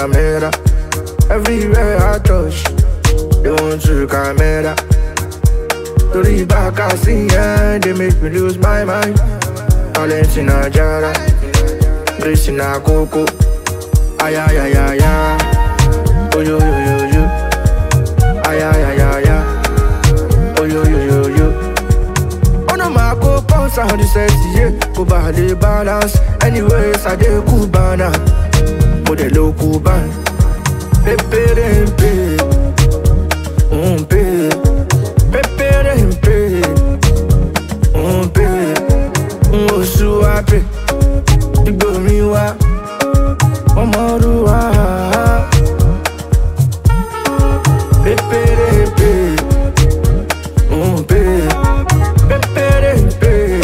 Panamera. Everywhere I touch, they want to camera. To the back I see, yeah, they make me lose my mind. Talent in a jara, grace in a coco. Ay, ay, ay, ay, ay. Oh, yo, yo, yo, yo. Ay, ay, ay, ay, ay. Oh, yo, yo, yo, yo. Oh, no, my co-pounds on the set, yeah. Go by the balance. Anyways, I did Cubana. Modelo Cuban. Pepe, pepe. Pepe. Pepe, Osu ape, igbo mi wa, omoruwa. Pepe, pepe,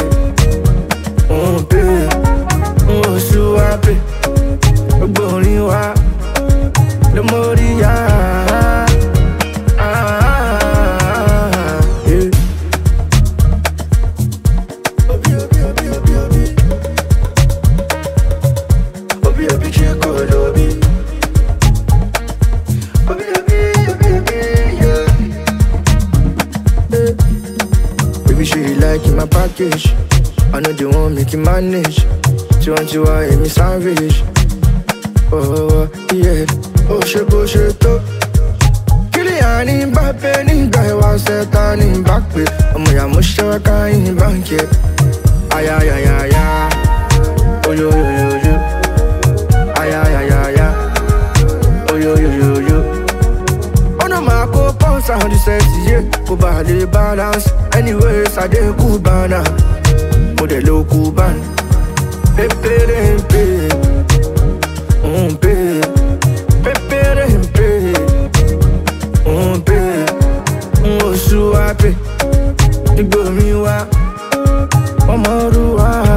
Osu ape, igbo mi wa, lemoria. Baby, she like in my package. I know they won't make you manage. She want you out in me savage. Oh, yeah. Oh, she go, she to. Kylian Mbappe, Ninga, was set on in back way. Ya Mushaka in bank, yeah. Ay, ay, ay, ay, ay. Oh, yo, yo, yo, yo. Ay, ay, ay, ay, ay. Oh, yo, yo, yo, yo. Oh, no, my co-pounds on the set, yeah. Go by the balance. Anyways, I did Cubana. Modelo Cuban. Pepe, pepe. Pepe, pepe. Osu ape. Igbo mi wa. Omoruwa.